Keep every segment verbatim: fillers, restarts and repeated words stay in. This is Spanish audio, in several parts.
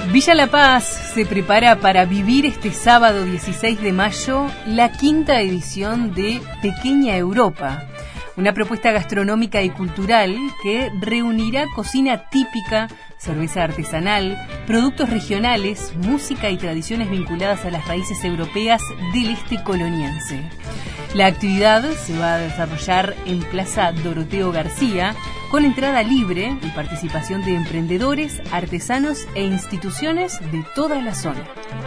Villa La Paz se prepara para vivir este sábado dieciséis de mayo la quinta edición de Pequeña Europa, una propuesta gastronómica y cultural que reunirá cocina típica, cerveza artesanal, productos regionales, música y tradiciones vinculadas a las raíces europeas del este coloniense. La actividad se va a desarrollar en Plaza Doroteo García, con entrada libre y participación de emprendedores, artesanos e instituciones de toda la zona.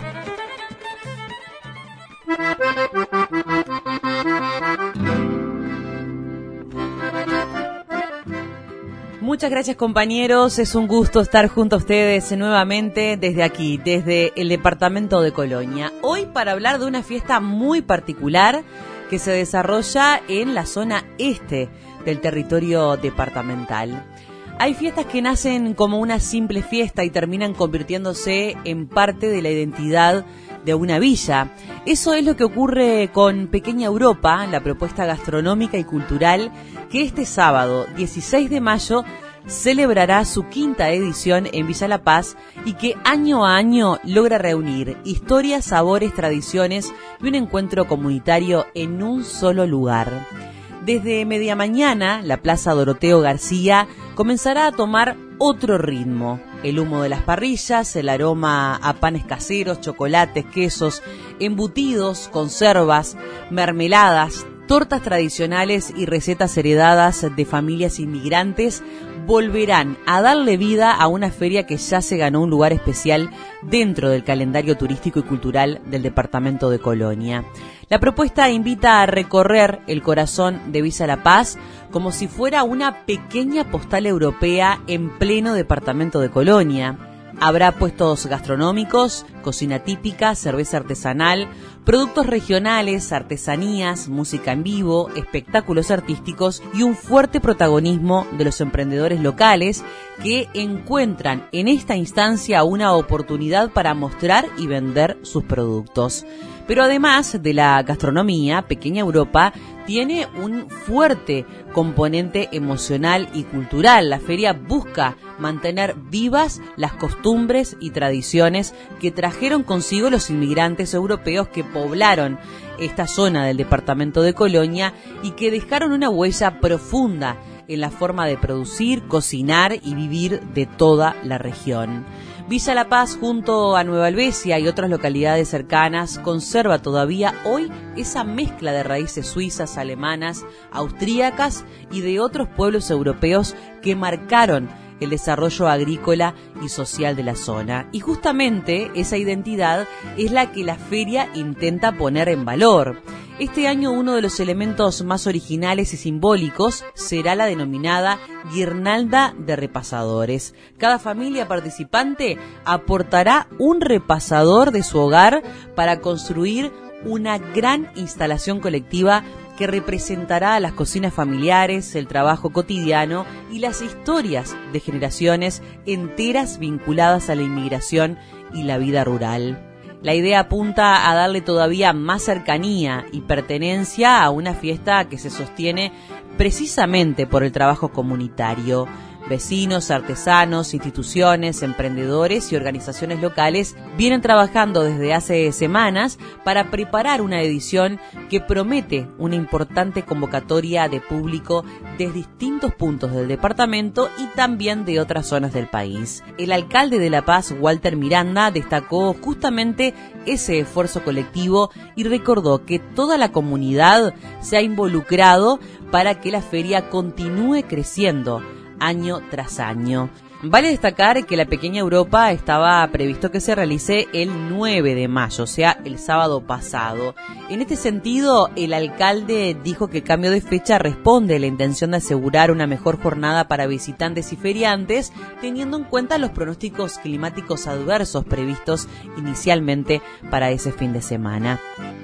Muchas gracias, compañeros, es un gusto estar junto a ustedes nuevamente desde aquí, desde el departamento de Colonia. Hoy para hablar de una fiesta muy particular que se desarrolla en la zona este del territorio departamental. Hay fiestas que nacen como una simple fiesta y terminan convirtiéndose en parte de la identidad de una villa. Eso es lo que ocurre con Pequeña Europa, la propuesta gastronómica y cultural que este sábado dieciséis de mayo celebrará su quinta edición en Villa La Paz y que año a año logra reunir historias, sabores, tradiciones y un encuentro comunitario en un solo lugar. Desde media mañana, la Plaza Doroteo García comenzará a tomar otro ritmo. El humo de las parrillas, el aroma a panes caseros, chocolates, quesos, embutidos, conservas, mermeladas, tortas tradicionales y recetas heredadas de familias inmigrantes volverán a darle vida a una feria que ya se ganó un lugar especial dentro del calendario turístico y cultural del departamento de Colonia. La propuesta invita a recorrer el corazón de Villa La Paz como si fuera una pequeña postal europea en pleno departamento de Colonia. Habrá puestos gastronómicos, cocina típica, cerveza artesanal, productos regionales, artesanías, música en vivo, espectáculos artísticos y un fuerte protagonismo de los emprendedores locales que encuentran en esta instancia una oportunidad para mostrar y vender sus productos. Pero además de la gastronomía, Pequeña Europa tiene un fuerte componente emocional y cultural. La feria busca mantener vivas las costumbres y tradiciones que trajeron consigo los inmigrantes europeos que poblaron esta zona del departamento de Colonia y que dejaron una huella profunda en la forma de producir, cocinar y vivir de toda la región. Villa La Paz, junto a Nueva Helvecia y otras localidades cercanas, conserva todavía hoy esa mezcla de raíces suizas, alemanas, austríacas y de otros pueblos europeos que marcaron el desarrollo agrícola y social de la zona. Y justamente esa identidad es la que la feria intenta poner en valor. Este año uno de los elementos más originales y simbólicos será la denominada guirnalda de repasadores. Cada familia participante aportará un repasador de su hogar para construir una gran instalación colectiva que representará a las cocinas familiares, el trabajo cotidiano y las historias de generaciones enteras vinculadas a la inmigración y la vida rural. La idea apunta a darle todavía más cercanía y pertenencia a una fiesta que se sostiene precisamente por el trabajo comunitario. Vecinos, artesanos, instituciones, emprendedores y organizaciones locales vienen trabajando desde hace semanas para preparar una edición que promete una importante convocatoria de público de distintos puntos del departamento y también de otras zonas del país. El alcalde de La Paz, Walter Miranda, destacó justamente ese esfuerzo colectivo y recordó que toda la comunidad se ha involucrado para que la feria continúe creciendo año tras año. Vale destacar que la Pequeña Europa estaba previsto que se realice el nueve de mayo, o sea, el sábado pasado. En este sentido, el alcalde dijo que el cambio de fecha responde a la intención de asegurar una mejor jornada para visitantes y feriantes, teniendo en cuenta los pronósticos climáticos adversos previstos inicialmente para ese fin de semana.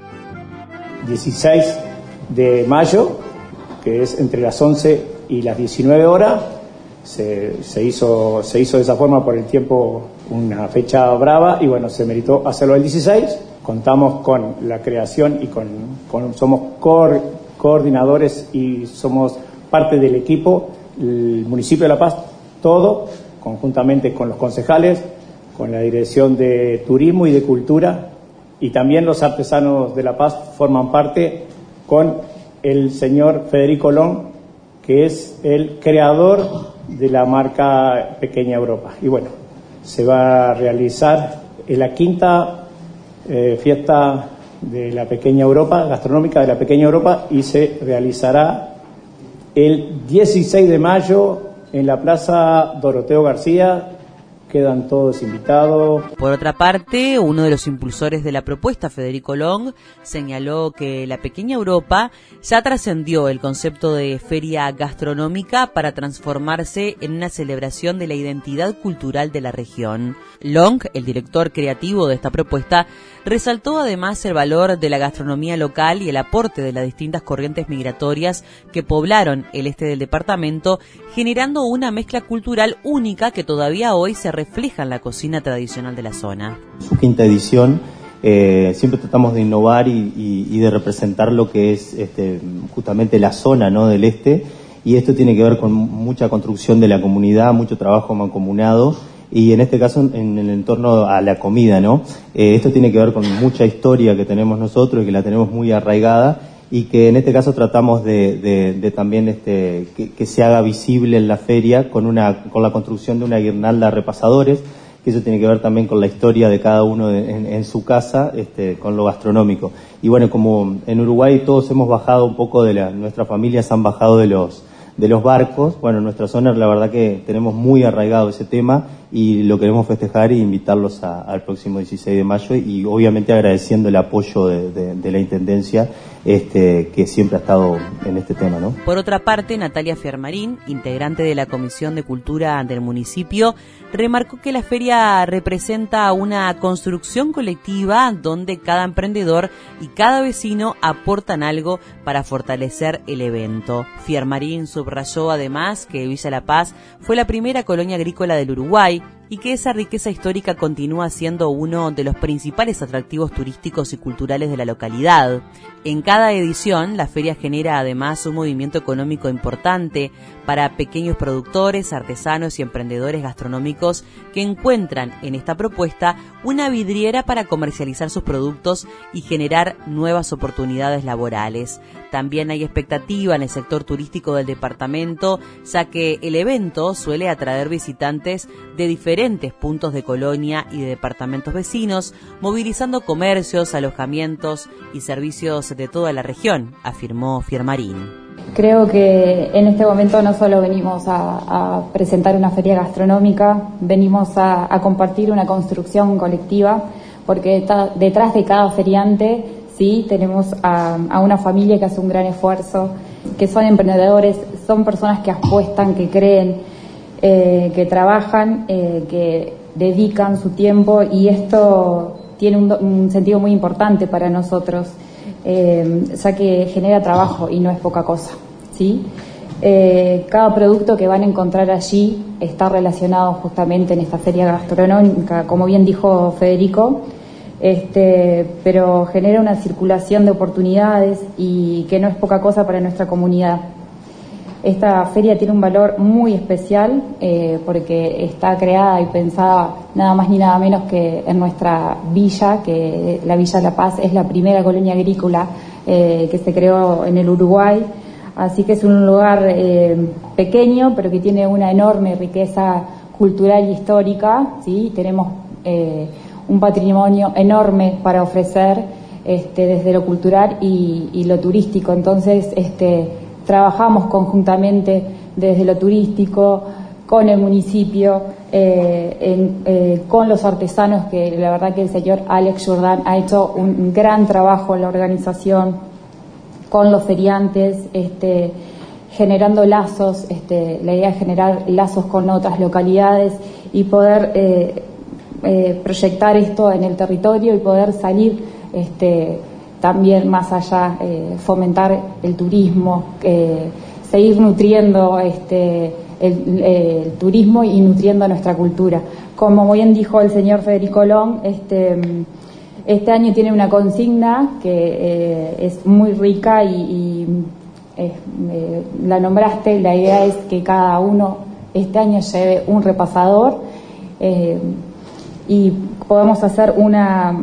dieciséis de mayo, que es entre las once y las diecinueve horas, Se, se hizo se hizo de esa forma por el tiempo, una fecha brava, y bueno, se meritó hacerlo el dieciséis. Contamos con la creación y con, con somos co- coordinadores y somos parte del equipo, el municipio de La Paz, todo, conjuntamente con los concejales, con la Dirección de Turismo y de Cultura, y también los artesanos de La Paz forman parte con el señor Federico Long, que es el creador de la marca Pequeña Europa. Y bueno, se va a realizar en la quinta eh, fiesta de la Pequeña Europa, gastronómica de la Pequeña Europa, y se realizará el dieciséis de mayo en la Plaza Doroteo García. Quedan todos invitados. Por otra parte, uno de los impulsores de la propuesta, Federico Long, señaló que la Pequeña Europa ya trascendió el concepto de feria gastronómica para transformarse en una celebración de la identidad cultural de la región. Long, el director creativo de esta propuesta, resaltó además el valor de la gastronomía local y el aporte de las distintas corrientes migratorias que poblaron el este del departamento, generando una mezcla cultural única que todavía hoy se refleja en la cocina tradicional de la zona. Su quinta edición, eh, siempre tratamos de innovar y, y, y de representar lo que es este, justamente la zona, ¿no?, del este, y esto tiene que ver con mucha construcción de la comunidad, mucho trabajo mancomunado, y en este caso en el entorno a la comida, ¿no? Eh, esto tiene que ver con mucha historia que tenemos nosotros y que la tenemos muy arraigada, y que en este caso tratamos de, de, de también este, que, que se haga visible en la feria con una con la construcción de una guirnalda repasadores, que eso tiene que ver también con la historia de cada uno de, en, en su casa, este, con lo gastronómico. Y bueno, como en Uruguay todos hemos bajado un poco de la, nuestras familias han bajado de los de los barcos, bueno, en nuestra zona la verdad que tenemos muy arraigado ese tema y lo queremos festejar e invitarlos a, al próximo dieciséis de mayo, y obviamente agradeciendo el apoyo de, de, de la Intendencia, este, que siempre ha estado en este tema, ¿no? Por otra parte, Natalia Fiermarín, integrante de la Comisión de Cultura del municipio, remarcó que la feria representa una construcción colectiva donde cada emprendedor y cada vecino aportan algo para fortalecer el evento. Fiermarín subrayó además que Villa La Paz fue la primera colonia agrícola del Uruguay y que esa riqueza histórica continúa siendo uno de los principales atractivos turísticos y culturales de la localidad. En cada edición, la feria genera además un movimiento económico importante para pequeños productores, artesanos y emprendedores gastronómicos que encuentran en esta propuesta una vidriera para comercializar sus productos y generar nuevas oportunidades laborales. También hay expectativa en el sector turístico del departamento, ya que el evento suele atraer visitantes de diferentes puntos de Colonia y de departamentos vecinos, movilizando comercios, alojamientos y servicios de toda la región, afirmó Fiermarín. Creo que en este momento no solo venimos a, a presentar una feria gastronómica, venimos a, a compartir una construcción colectiva, porque está, detrás de cada feriante sí tenemos a, a una familia que hace un gran esfuerzo, que son emprendedores, son personas que apuestan, que creen, eh, que trabajan, eh, que dedican su tiempo, y esto tiene un, un sentido muy importante para nosotros. Eh, ya que genera trabajo y no es poca cosa, ¿sí? Eh, cada producto que van a encontrar allí está relacionado justamente en esta feria gastronómica, como bien dijo Federico, este, pero genera una circulación de oportunidades y que no es poca cosa para nuestra comunidad. Esta feria tiene un valor muy especial eh, porque está creada y pensada nada más ni nada menos que en nuestra villa, que la Villa La Paz es la primera colonia agrícola eh, que se creó en el Uruguay. Así que es un lugar eh, pequeño, pero que tiene una enorme riqueza cultural y histórica, ¿sí? Tenemos eh, un patrimonio enorme para ofrecer este, desde lo cultural y, y lo turístico. Entonces, este trabajamos conjuntamente desde lo turístico, con el municipio, eh, en, eh, con los artesanos, que la verdad que el señor Alex Jordán ha hecho un gran trabajo en la organización, con los feriantes, este, generando lazos, este, la idea es generar lazos con otras localidades y poder eh, eh, proyectar esto en el territorio y poder salir este, también más allá, eh, fomentar el turismo, eh, seguir nutriendo este, el, el turismo y nutriendo nuestra cultura. Como bien dijo el señor Federico Long, este, este año tiene una consigna que eh, es muy rica y, y eh, eh, la nombraste. La idea es que cada uno este año lleve un repasador. Eh, y podamos hacer una,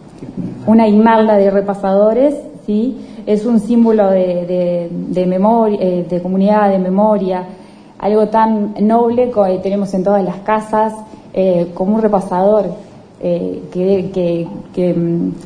una guirnalda de repasadores, ¿sí? Es un símbolo de, de, de memoria, eh, de comunidad, de memoria, algo tan noble que tenemos en todas las casas, eh, como un repasador eh, que, que, que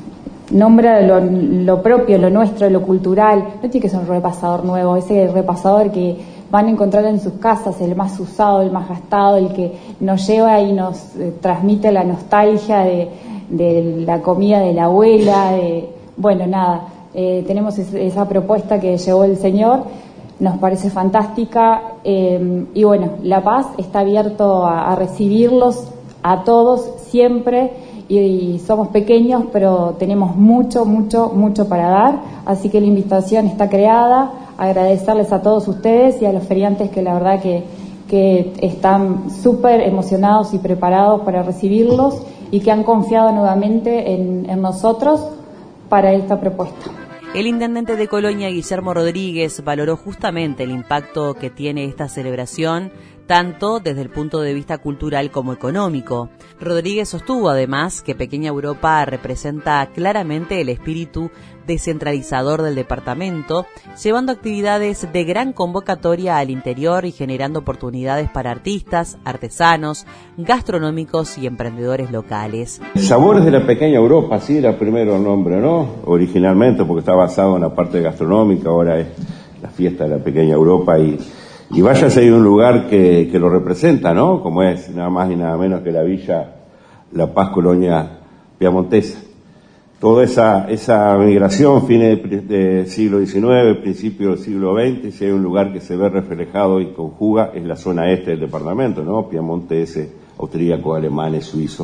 nombra lo, lo propio, lo nuestro, lo cultural. No tiene que ser un repasador nuevo, ese repasador que van a encontrar en sus casas, el más usado, el más gastado, el que nos lleva y nos eh, transmite la nostalgia de, de la comida de la abuela, de, bueno, nada, eh, tenemos es, esa propuesta que llevó el señor, nos parece fantástica, eh, y bueno, La Paz está abierto a, a recibirlos a todos siempre, y, y somos pequeños, pero tenemos mucho, mucho, mucho para dar, así que la invitación está creada. Agradecerles a todos ustedes y a los feriantes que la verdad que, que están súper emocionados y preparados para recibirlos y que han confiado nuevamente en, en nosotros para esta propuesta. El intendente de Colonia, Guillermo Rodríguez, valoró justamente el impacto que tiene esta celebración, tanto desde el punto de vista cultural como económico. Rodríguez sostuvo además que Pequeña Europa representa claramente el espíritu descentralizador del departamento, llevando actividades de gran convocatoria al interior y generando oportunidades para artistas, artesanos, gastronómicos y emprendedores locales. Sabores de la Pequeña Europa, sí era primero el nombre, ¿no? Originalmente, porque está basado en la parte gastronómica, ahora es la fiesta de la Pequeña Europa y Y vaya si hay un lugar que, que lo representa, ¿no? Como es nada más y nada menos que la Villa La Paz Colonia Piamontesa. Toda esa, esa migración, fines del siglo diecinueve, principio del siglo veinte, si hay un lugar que se ve reflejado y conjuga, es la zona este del departamento, ¿no? Piemontese, austríaco, alemanes, suizo.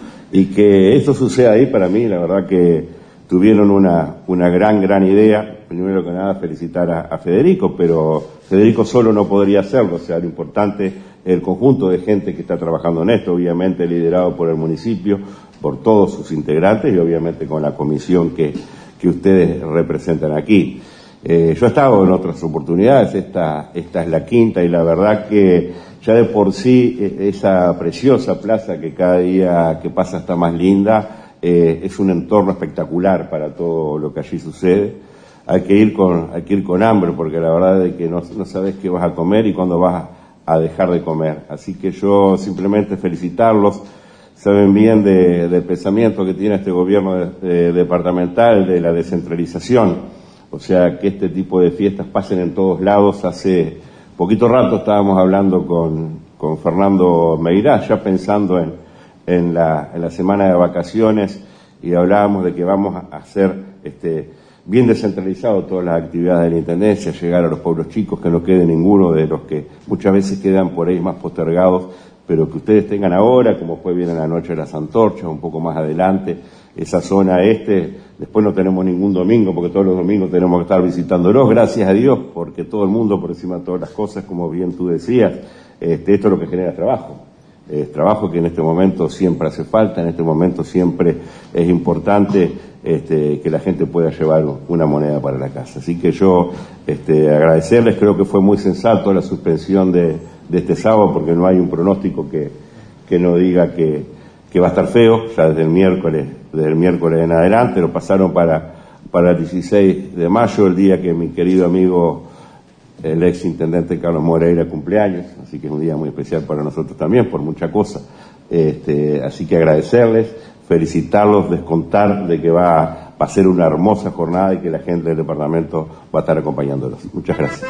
Y que esto suceda ahí, para mí, la verdad que tuvieron una, una gran, gran idea. Primero que nada, felicitar a, a Federico, pero Federico solo no podría hacerlo, o sea, lo importante es el conjunto de gente que está trabajando en esto, obviamente liderado por el municipio, por todos sus integrantes y obviamente con la comisión que, que ustedes representan aquí. Eh, yo he estado en otras oportunidades, esta, esta es la quinta y la verdad que ya de por sí esa preciosa plaza que cada día que pasa está más linda, eh, es un entorno espectacular para todo lo que allí sucede. Hay que ir con, hay que ir con hambre porque la verdad es que no, no sabes qué vas a comer y cuándo vas a, a dejar de comer. Así que yo simplemente felicitarlos. Saben bien de, del pensamiento que tiene este gobierno de, de, departamental, de la descentralización. O sea, que este tipo de fiestas pasen en todos lados. Hace poquito rato estábamos hablando con, con Fernando Meirás, ya pensando en, en, la, en la semana de vacaciones, y hablábamos de que vamos a hacer este, bien descentralizado todas las actividades de la Intendencia, llegar a los pueblos chicos, que no quede ninguno de los que muchas veces quedan por ahí más postergados, pero que ustedes tengan ahora, como fue bien en la noche de las antorchas, un poco más adelante, esa zona este. Después no tenemos ningún domingo, porque todos los domingos tenemos que estar visitándolos, gracias a Dios, porque todo el mundo, por encima de todas las cosas, como bien tú decías, este, esto es lo que genera trabajo. Es trabajo que en este momento siempre hace falta, en este momento siempre es importante este, que la gente pueda llevar una moneda para la casa. Así que yo este, agradecerles, creo que fue muy sensato la suspensión de, de este sábado, porque no hay un pronóstico que, que no diga que, que va a estar feo, ya desde el miércoles, desde el miércoles en adelante, lo pasaron para, para el dieciséis de mayo, el día que mi querido amigo el ex intendente Carlos Moreira cumpleaños, así que es un día muy especial para nosotros también, por mucha cosa. Este, así que agradecerles, felicitarlos, descontar de que va, va a ser una hermosa jornada y que la gente del departamento va a estar acompañándolos. Muchas gracias.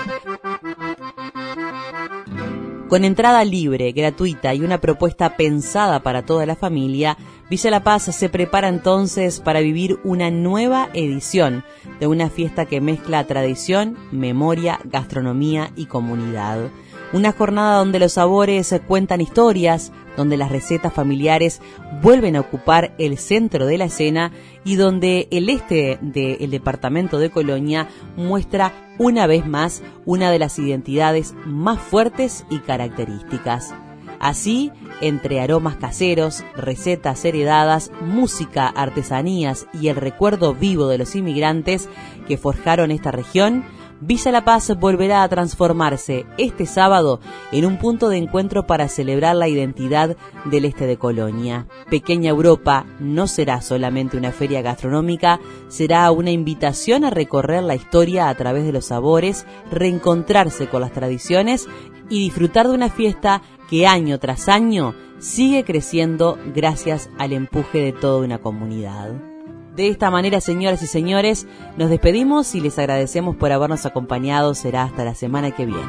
Con entrada libre, gratuita y una propuesta pensada para toda la familia, Villa La Paz se prepara entonces para vivir una nueva edición de una fiesta que mezcla tradición, memoria, gastronomía y comunidad. Una jornada donde los sabores cuentan historias, donde las recetas familiares vuelven a ocupar el centro de la escena y donde el este del departamento de Colonia muestra una vez más una de las identidades más fuertes y características. Así, entre aromas caseros, recetas heredadas, música, artesanías y el recuerdo vivo de los inmigrantes que forjaron esta región, Villa La Paz volverá a transformarse este sábado en un punto de encuentro para celebrar la identidad del este de Colonia. Pequeña Europa no será solamente una feria gastronómica, será una invitación a recorrer la historia a través de los sabores, reencontrarse con las tradiciones y disfrutar de una fiesta que año tras año sigue creciendo gracias al empuje de toda una comunidad. De esta manera, señoras y señores, nos despedimos y les agradecemos por habernos acompañado. Será hasta la semana que viene.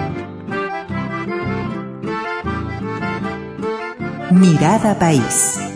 Mirada País.